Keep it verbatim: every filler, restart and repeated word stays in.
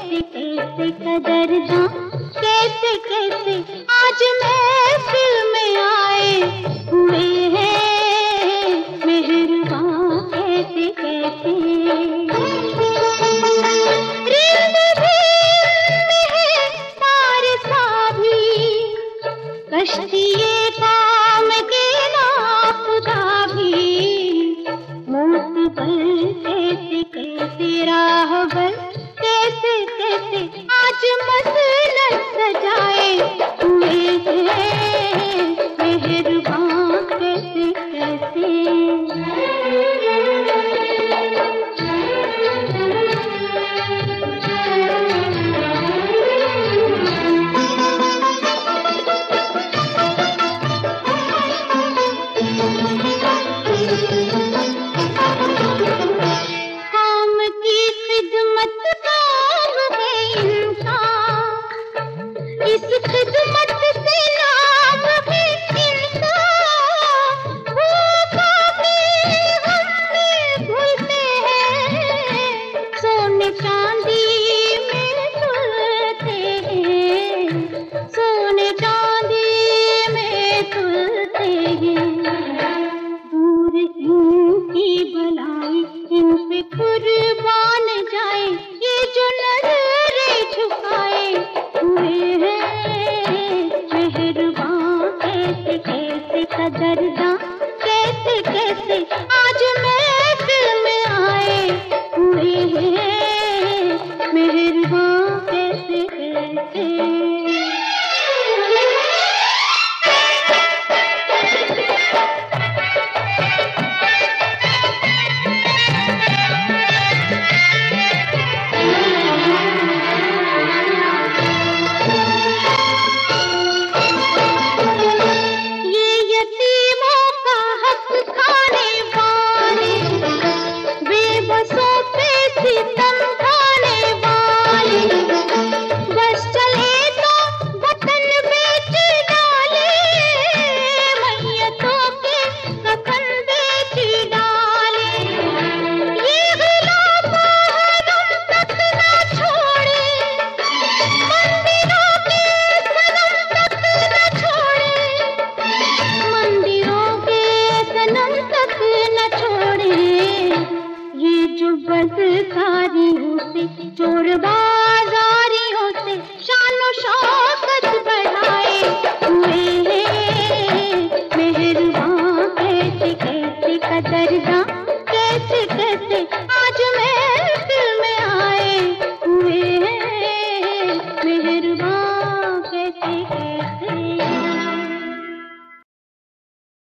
कैसे कैसे कदरदां, कैसे कैसे आज महफिल में आए हुए हैं मेहरबां, कैसे कैसे रिंद भी है तार सा भी, कश्तिए काम के नाखुदा भी, मोतबर कैसे कैसे राहबर कैसे कैसे आज मसनद सजाए हुए हैं मेहरबां, कैसे कैसे इस खिदमत से नाम है इनका, भूखा भी हम भूलते हैं, सोने चांदी में तुलते हैं, सोने चांदी में तुलते हैं। दूर इनकी भलाई इन पे कुर्बान जाए, ये जो नजरें झुकाए हुए हैं मेहरबां, कैसे कैसे कदरदां, कैसे कैसे आज महफिल में आए हुए हैं मेहरबां, कैसे कैसे बदकारियों से चोर बाजारियों से शानो शौकत बढ़ाए हुए हैं मेहरबां, कैसे कैसे कदरदां, कैसे कैसे